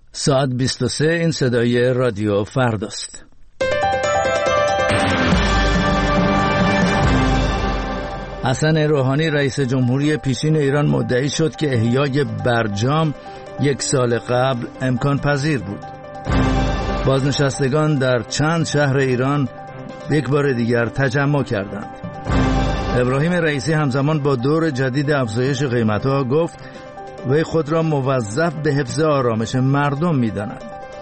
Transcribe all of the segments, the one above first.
ساعت 23 این صدای رادیو فرداست. حسن روحانی رئیس جمهوری پیشین ایران مدعی شد که احیای برجام 1 سال قبل امکان پذیر بود. بازنشستگان در چند شهر ایران یک بار دیگر تجمع کردند. ابراهیم رئیسی همزمان با دور جدید افزایش قیمت‌ها گفت وی خود را موظف به حفظ آرامش مردم می‌داند.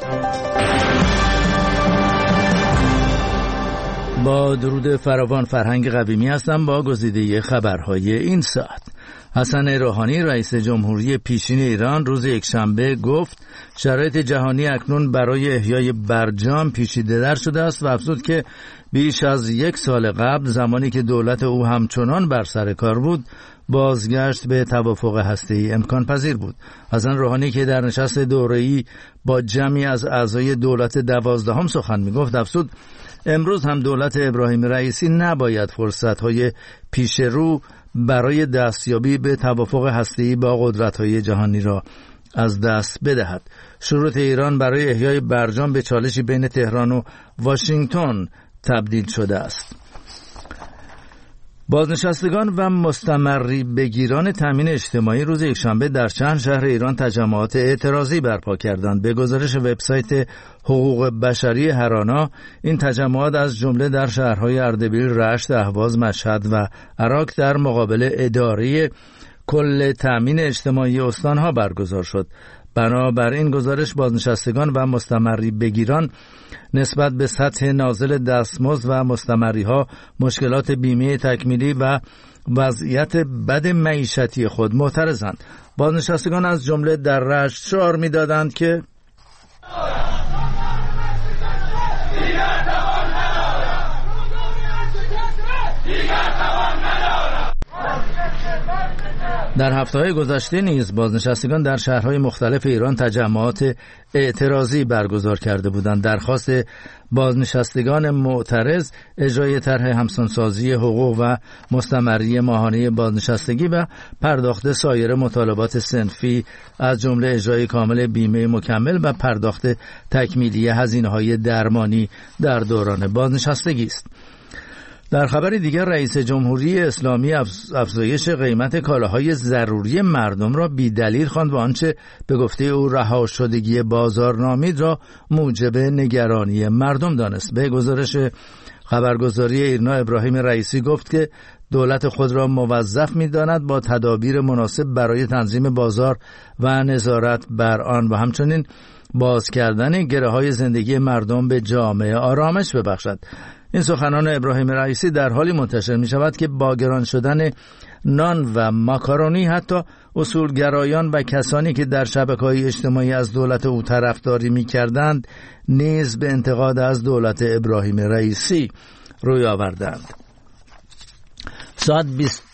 با درود فراوان، فرهنگ قویمی هستم با گزیده خبرهای این ساعت. حسن روحانی رئیس جمهوری پیشین ایران روز یکشنبه گفت شرایط جهانی اکنون برای احیای برجام پیچیده‌تر شده است و افزود که بیش از 1 سال قبل زمانی که دولت او همچنان بر سر کار بود بازگشت به توافق هسته‌ای امکان پذیر بود. حسن روحانی که در نشست دوره‌ای با جمعی از اعضای دولت 12 سخن می‌گفت افزود امروز هم دولت ابراهیم رئیسی نباید فرصت‌های پیش رو برای دستیابی به توافق هسته‌ای با قدرت‌های جهانی را از دست بدهد. شروط ایران برای احیای برجام به چالشی بین تهران و واشنگتن تبدیل شده است. بازنشستگان و مستمری بگیران تامین اجتماعی روز یکشنبه در چند شهر ایران تجمعات اعتراضی برپا کردند. به گزارش وبسایت حقوق بشری هرانا، این تجمعات از جمله در شهرهای اردبیل، رشت، اهواز، مشهد و عراق در مقابل اداره کل تامین اجتماعی استانها برگزار شد. بنابراین گزارش بازنشستگان و مستمری بگیران نسبت به سطح نازل دستمزد و مستمریها، مشکلات بیمه تکمیلی و وضعیت بد معیشتی خود معترضند. بازنشستگان از جمله در رشت شعار می‌دادند که در هفته‌های گذشته نیز بازنشستگان در شهرهای مختلف ایران تجمعات اعتراضی برگزار کرده بودند. درخواست بازنشستگان معترض اجرای طرح همسانسازی حقوق و مستمری ماهانه بازنشستگی و پرداخت سایر مطالبات صنفی از جمله اجرای کامل بیمه مکمل و پرداخت تکمیلی هزینه‌های درمانی در دوران بازنشستگی است. در خبر دیگر رئیس جمهوری اسلامی افزایش قیمت کالاهای ضروری مردم را بی‌دلیل خواند و آنچه به گفته او رها شدگی بازار نامید را موجب نگرانی مردم دانست. به گزارش خبرگزاری ایرنا، ابراهیم رئیسی گفت که دولت خود را موظف می‌داند با تدابیر مناسب برای تنظیم بازار و نظارت بر آن و همچنین باز کردن گره‌های زندگی مردم به جامعه آرامش ببخشد. این سخنان ابراهیم رئیسی در حالی منتشر می شود که با گران شدن نان و ماکارونی حتی اصولگرایان و کسانی که در شبکه‌های اجتماعی از دولت او طرفداری می کردند نیز به انتقاد از دولت ابراهیم رئیسی روی آوردند. ساعت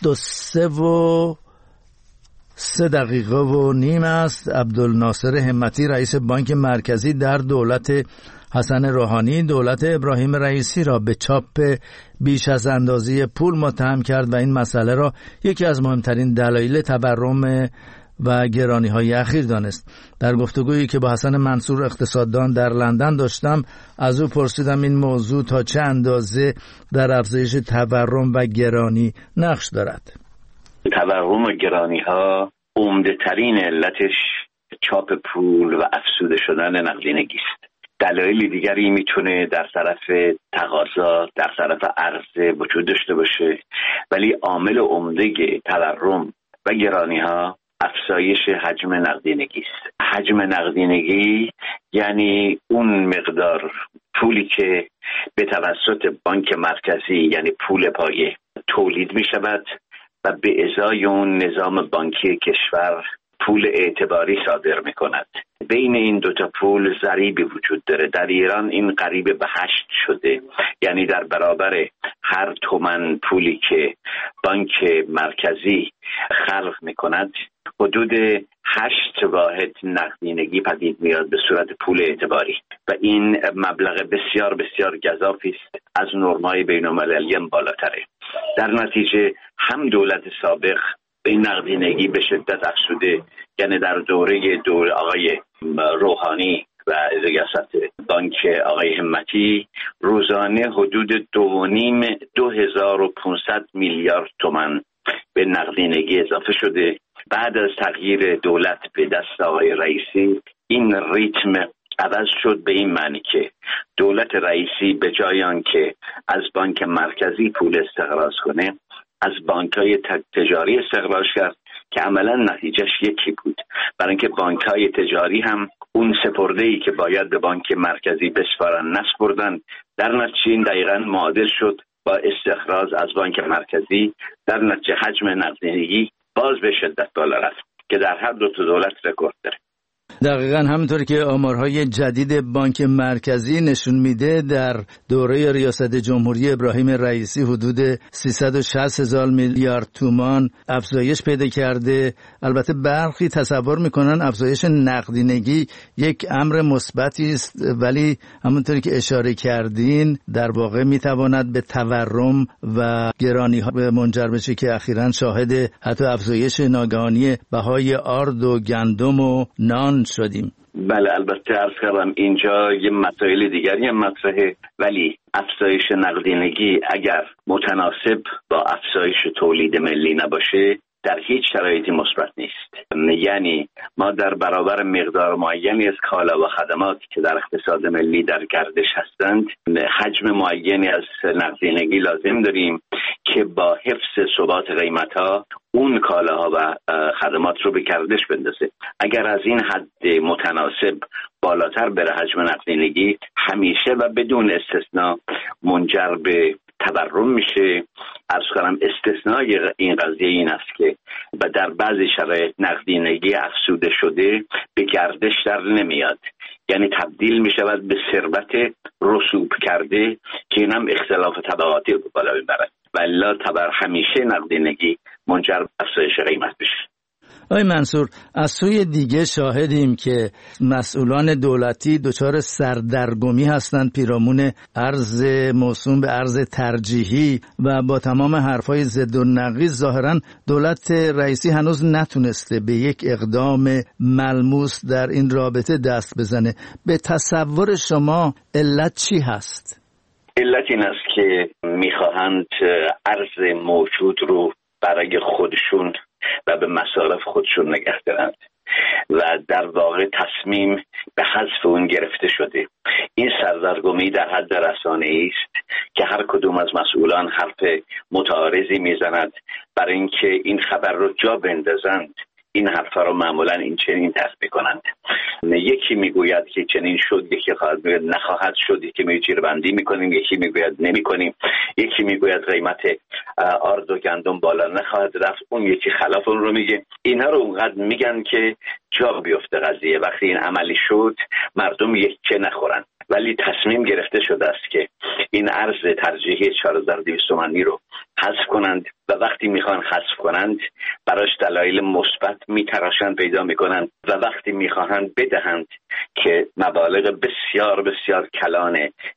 23:03 است. عبدالناصر همتی رئیس بانک مرکزی در دولت حسن روحانی دولت ابراهیم رئیسی را به چاپ بیش از اندازه پول متهم کرد و این مسئله را یکی از مهمترین دلایل تورم و گرانی‌های اخیر دانست. در گفتگویی که با حسن منصور اقتصاددان در لندن داشتم از او پرسیدم این موضوع تا چه اندازه در افزایش تورم و گرانی نقش دارد. تورم و گرانی‌ها عمده ترین علتش چاپ پول و افزوده شدن نقدینگی است. دلایل دیگری میتونه در طرف تقاضا، در طرف عرضه وجود داشته باشه، ولی عامل عمده تورم و گرانی‌ها افزایش حجم نقدینگی است. حجم نقدینگی یعنی اون مقدار پولی که به توسط بانک مرکزی یعنی پول پایه تولید می شود و به ازای اون نظام بانکی کشور پول اعتباری صادر می کند. بین این دوتا پول ضریبی وجود داره. در ایران این قریب به 8 شده، یعنی در برابر هر تومن پولی که بانک مرکزی خلق می کند حدود 8 واحد نقدینگی پدید میاد به صورت پول اعتباری و این مبلغ بسیار بسیار گزافی است، از نرم‌های بین‌المللی هم بالاتره. در نتیجه هم دولت سابق به این نقدینگی به شدت افزوده، یعنی در دوره آقای روحانی و ریاست بانک آقای همتی روزانه حدود 2500 میلیارد تومان به نقدینگی اضافه شده. بعد از تغییر دولت به دست آقای رئیسی این ریتم عوض شد، به این معنی که دولت رئیسی به جای آنکه از بانک مرکزی پول استخراج کنه از بانک‌های تجاری استخراج کرد که عملا نتیجهش یکی بود، برای اینکه بانک‌های تجاری هم اون سپرده‌ای که باید به بانک مرکزی بسپارن نسپردن. در نتیجه این دقیقاً معادل شد با استخراج از بانک مرکزی، در نتیجه حجم نقدینگی باز به شدت بالا رفت که در هر دو تا دولت رکورد داره. دقیقاً همونطور که آمارهای جدید بانک مرکزی نشون میده در دوره ریاست جمهوری ابراهیم رئیسی حدود 360,000 میلیارد تومان افزایش پیدا کرده. البته برخی تصور میکنن افزایش نقدینگی یک امر مثبتی است، ولی همونطوری که اشاره کردین در واقع میتواند به تورم و گرانی‌ها منجر بشه که اخیراً شاهد حتی افزایش ناگهانی بهای آرد و گندم و نان شدیم. بله، البته عرض کردم اینجا یه مسائل دیگری هم مطرحه، ولی افزایش نقدینگی اگر متناسب با افزایش تولید ملی نباشه در هیچ شرایطی مثبت نیست. یعنی ما در برابر مقدار معینی از کالا و خدمات که در اقتصاد ملی در گردش هستند حجم معینی از نقدینگی لازم داریم که با حفظ ثبات قیمت‌ها اون کالاها و خدمات رو به گردش بندازه. اگر از این حد متناسب بالاتر بره حجم نقدینگی همیشه و بدون استثناء منجر به تورم میشه. عرض کنم استثنای این قضیه این است که در بعضی شرایط نقدینگی افزوده شده به گردش در نمیاد، یعنی تبدیل میشود به ثروت رسوب کرده که این هم اختلاف طبقاتی رو بالا میبرد، ولی همیشه نقدینگی منجر به افزایش قیمت بشه. آقای منصور، از سوی دیگه شاهدیم که مسئولان دولتی دچار سردرگمی هستند پیرامون ارز موسوم به ارز ترجیحی و با تمام حرفای ضد و نقیض ظاهرا دولت رئیسی هنوز نتونسته به یک اقدام ملموس در این رابطه دست بزنه. به تصور شما علت چی هست؟ علت این است که میخواهند ارز موجود رو برای خودشون و به مصارف خودشون نگه دارند و در واقع تصمیم به حذف اون گرفته شده. این سردرگمی در حد رسانه‌ای است که هر کدوم از مسئولان حرف متعارضی میزند برای اینکه این خبر رو جا بندازند. این حرفا رو معمولا این چنین تحت میکنند. یکی میگوید که چنین شد، یکی خواهد میگوید نخواهد شد، یکی میگوید جیره‌بندی میکنیم، یکی میگوید نمیکنیم، یکی میگوید قیمت آرد و گندم بالا نخواهد رفت، اون یکی خلاف اون رو میگه. اینا رو اونقدر میگن که جا بیفته قضیه. وقتی این عملی شد مردم یکی نخورن، ولی تصمیم گرفته شده است که این ارز ترجیحی 4200 تومانی رو حذف کنند و وقتی میخوان حذف کنند براش دلایل مثبت میتراشند پیدا میکنند و وقتی میخواهند بدهند که مبالغ بسیار بسیار کلان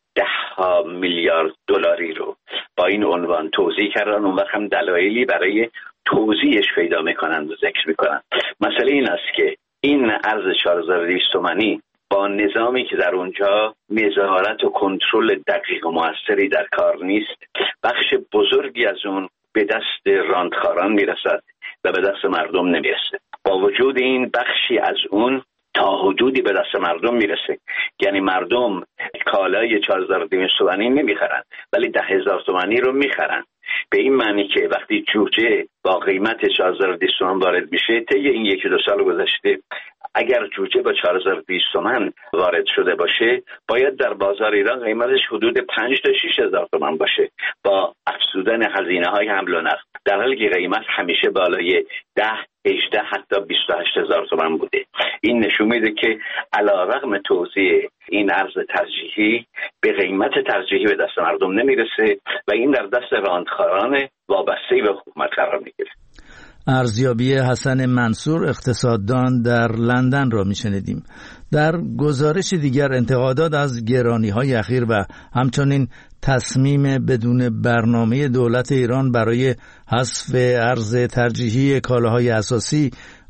10 میلیارد دلاری رو با این عنوان توضیح کردن، اون وقت هم دلایلی برای توضیحش پیدا میکنند و ذکر میکنند. مسئله این است که این ارز 4200 تومانی با نظامی که در اونجا نظارت و کنترل دقیق و موثری در کار نیست، بخش بزرگی از اون به دست راندخاران میرسد و به دست مردم نمیرسه. با وجود این بخشی از اون تا حدودی به دست مردم میرسه، یعنی مردم کالای 4200 تومانی نمیخرن ولی 10,000 تومانی رو میخرن. به این معنی که وقتی جوجه با قیمت 4200 تومان وارد میشه، طی این 1-2 سال گذشته اگر جوجه با 4200 تومان وارد شده باشه باید در بازار ایران قیمتش حدود 5 تا 6,000 تومان باشه با افزودن هزینه‌های حمل و نقل، در حالی که قیمت همیشه بالای 10 18 حتی 28,000 تومان بوده. این نشون میده که علیرغم توزیع این ارز ترجیحی به قیمت ترجیحی به دست مردم نمیرسه و این در دست راندخاران وابسته به حکومت قرار میگیره. ارزیابی حسن منصور اقتصاددان در لندن را میشنیدیم. در گزارش دیگر انتقادات از گرانی‌های اخیر و همچنین تصمیم بدون برنامه دولت ایران برای حذف ارز ترجیحی کالاهای اساسی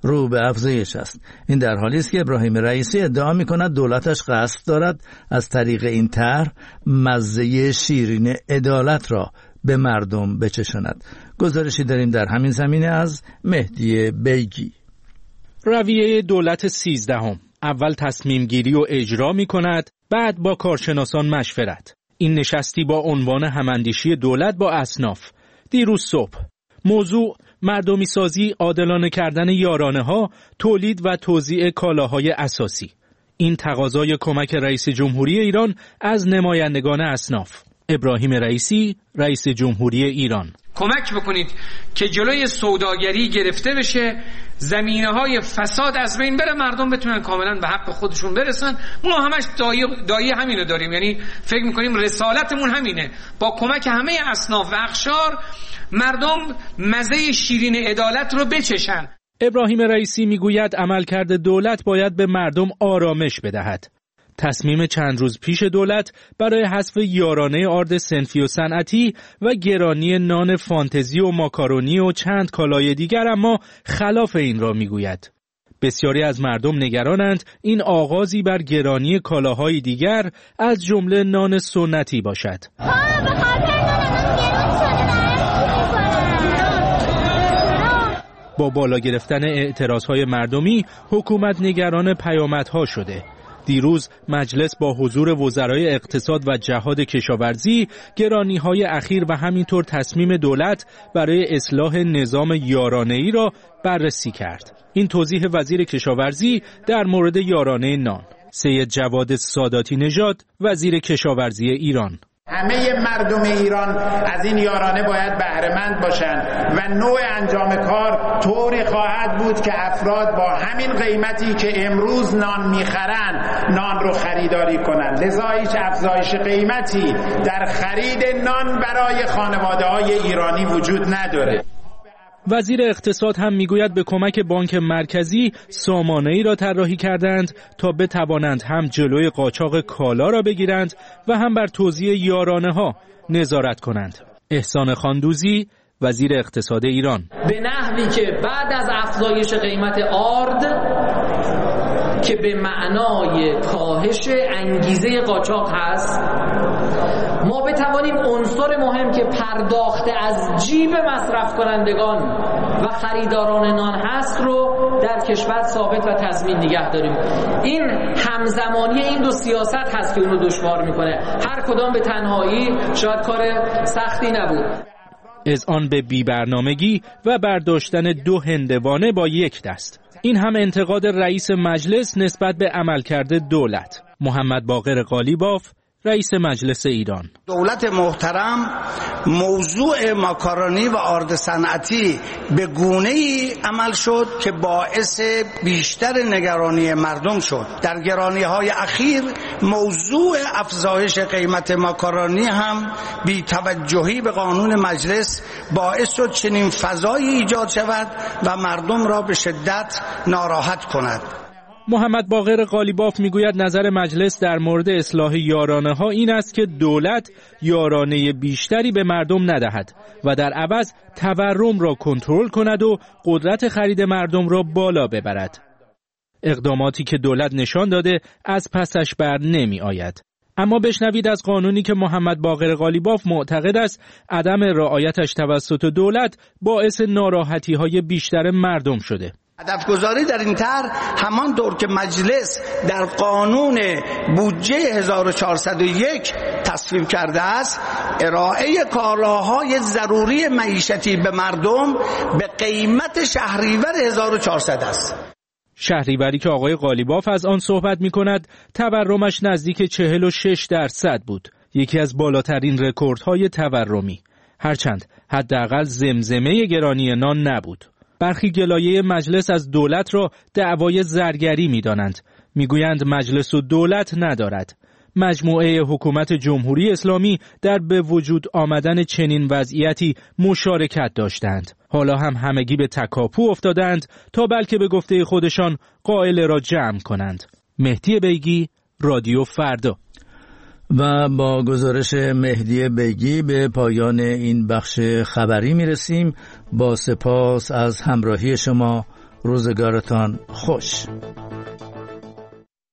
رو به افزایش است. این در حالی است که ابراهیم رئیسی ادعا می‌کند دولتش قصد دارد از طریق این طرح مزه شیرین عدالت را به مردم بچشاند. گزارشی داریم در همین زمینه از مهدی بیگی. رویه دولت 13 اول تصمیم گیری و اجرا می کند، بعد با کارشناسان مشورت. این نشستی با عنوان هماندیشی دولت با اصناف. دیروز صبح موضوع مردمی سازی، عادلانه کردن یارانه ها، تولید و توزیع کالاهای اساسی. این تقاضای کمک رئیس جمهوری ایران از نمایندگان اصناف. ابراهیم رئیسی، رئیس جمهوری ایران: کمک بکنید که جلوی سوداگری گرفته بشه، زمینه‌های فساد از بین بره، مردم بتونن کاملا به حق خودشون برسن. ما همش دایی همینو داریم، یعنی فکر می‌کنیم رسالتمون همینه، با کمک همه اصناف و اقشار مردم مزه شیرین عدالت رو بچشن. ابراهیم رئیسی میگوید عملکرد دولت باید به مردم آرامش بدهد. تصمیم چند روز پیش دولت برای حذف یارانه آرد صنفی و صنعتی و گرانی نان فانتزی و ماکارونی و چند کالای دیگر اما خلاف این را میگوید. بسیاری از مردم نگرانند این آغازی بر گرانی کالاهای دیگر از جمله نان سنتی باشد. با بالا گرفتن اعتراضهای مردمی حکومت نگران پیامدها شده. دیروز مجلس با حضور وزرای اقتصاد و جهاد کشاورزی گرانی‌های اخیر و همینطور تصمیم دولت برای اصلاح نظام یارانه‌ای را بررسی کرد. این توضیح وزیر کشاورزی در مورد یارانه نان. سید جواد ساداتی نژاد، وزیر کشاورزی ایران: همه مردم ایران از این یارانه باید بهره‌مند باشند و نوع انجام کار طوری خواهد بود که افراد با همین قیمتی که امروز نان میخرند نان رو خریداری کنند. لذا هیچ افزایش قیمتی در خرید نان برای خانواده‌های ایرانی وجود نداره. وزیر اقتصاد هم میگوید به کمک بانک مرکزی سامانه‌ای را طراحی کردند تا بتوانند هم جلوی قاچاق کالا را بگیرند و هم بر توزیع یارانه‌ها نظارت کنند. احسان خاندوزی، وزیر اقتصاد ایران: به نحوی که بعد از افزایش قیمت آرد که به معنای کاهش انگیزه قاچاق هست، ما بتوانیم عنصر مهم که پرداخت از جیب مصرف کنندگان و خریداران نان هست رو در کشور ثابت و تضمین نگه داریم. این همزمانی این دو سیاست هست که اونو دشوار میکنه. هر کدام به تنهایی شاید کار سختی نبود. اذعان به بی‌برنامگی و برداشتن 2 هندوانه با یک دست. این هم انتقاد رئیس مجلس نسبت به عملکرد دولت. محمد باقر قالیباف، رئیس مجلس ایران: دولت محترم موضوع ماکارونی و آرد صنعتی به گونه‌ای عمل شد که باعث بیشتر نگرانی مردم شد. در گرانی‌های اخیر موضوع افزایش قیمت ماکارونی هم بی توجهی به قانون مجلس باعث شد چنین فضایی ایجاد شود و مردم را به شدت ناراحت کند. محمد باقر قالیباف میگوید نظر مجلس در مورد اصلاح یارانه ها این است که دولت یارانه بیشتری به مردم ندهد و در عوض تورم را کنترل کند و قدرت خرید مردم را بالا ببرد. اقداماتی که دولت نشان داده از پسش بر نمی آید. اما بشنوید از قانونی که محمد باقر قالیباف معتقد است عدم رعایتش توسط دولت باعث ناراحتی های بیشتر مردم شده. هدفگذاری در این طرح همان طور که مجلس در قانون بودجه 1401 تصویب کرده است، ارائه کالاهای ضروری معیشتی به مردم به قیمت شهریور 1400 است. شهریوری که آقای قالیباف از آن صحبت می کند تورمش نزدیک 46% بود، یکی از بالاترین رکوردهای تورمی، هرچند حداقل زمزمه گرانی نان نبود. برخی گلایه مجلس از دولت را دعوای زرگری می دانند. می گویند مجلس و دولت ندارد. مجموعه حکومت جمهوری اسلامی در به وجود آمدن چنین وضعیتی مشارکت داشتند. حالا هم همگی به تکاپو افتادند تا بلکه به گفته خودشان قائل را جمع کنند. مهدی بیگی، رادیو فردا. و با گزارش مهدی بیگی به پایان این بخش خبری میرسیم. با سپاس از همراهی شما. روزگارتان خوش.